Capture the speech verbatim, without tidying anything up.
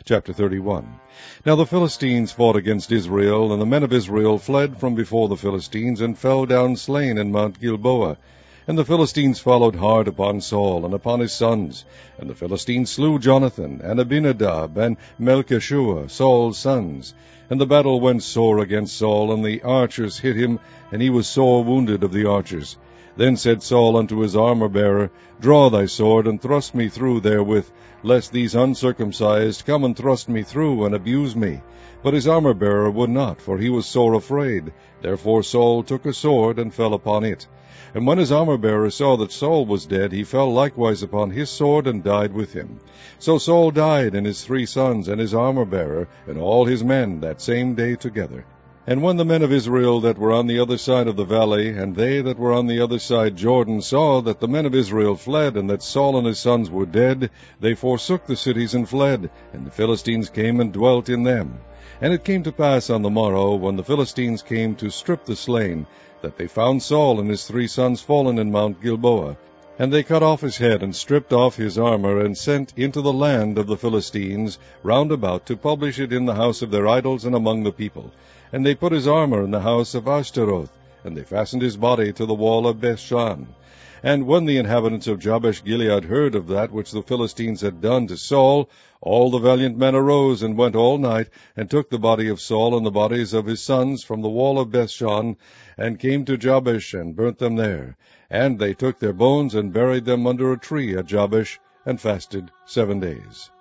Chapter thirty-one. Now the Philistines fought against Israel, and the men of Israel fled from before the Philistines, and fell down slain in Mount Gilboa. And the Philistines followed hard upon Saul, and upon his sons. And the Philistines slew Jonathan, and Abinadab, and Melchishua, Saul's sons. And the battle went sore against Saul, and the archers hit him, and he was sore wounded of the archers. Then said Saul unto his armor-bearer, Draw thy sword, and thrust me through therewith, lest these uncircumcised come and thrust me through, and abuse me. But his armor-bearer would not, for he was sore afraid. Therefore Saul took a sword, and fell upon it. And when his armor-bearer saw that Saul was dead, he fell likewise upon his sword, and died with him. So Saul died, and his three sons, and his armor-bearer, and all his men, that same day together. And when the men of Israel that were on the other side of the valley, and they that were on the other side Jordan, saw that the men of Israel fled, and that Saul and his sons were dead, they forsook the cities and fled, and the Philistines came and dwelt in them. And it came to pass on the morrow, when the Philistines came to strip the slain, that they found Saul and his three sons fallen in Mount Gilboa. And they cut off his head, and stripped off his armor, and sent into the land of the Philistines round about to publish it in the house of their idols and among the people. And they put his armor in the house of Ashtaroth, and they fastened his body to the wall of Bethshan. And when the inhabitants of Jabesh-Gilead heard of that which the Philistines had done to Saul, all the valiant men arose, and went all night, and took the body of Saul and the bodies of his sons from the wall of Bethshan, and came to Jabesh, and burnt them there. And they took their bones, and buried them under a tree at Jabesh, and fasted seven days.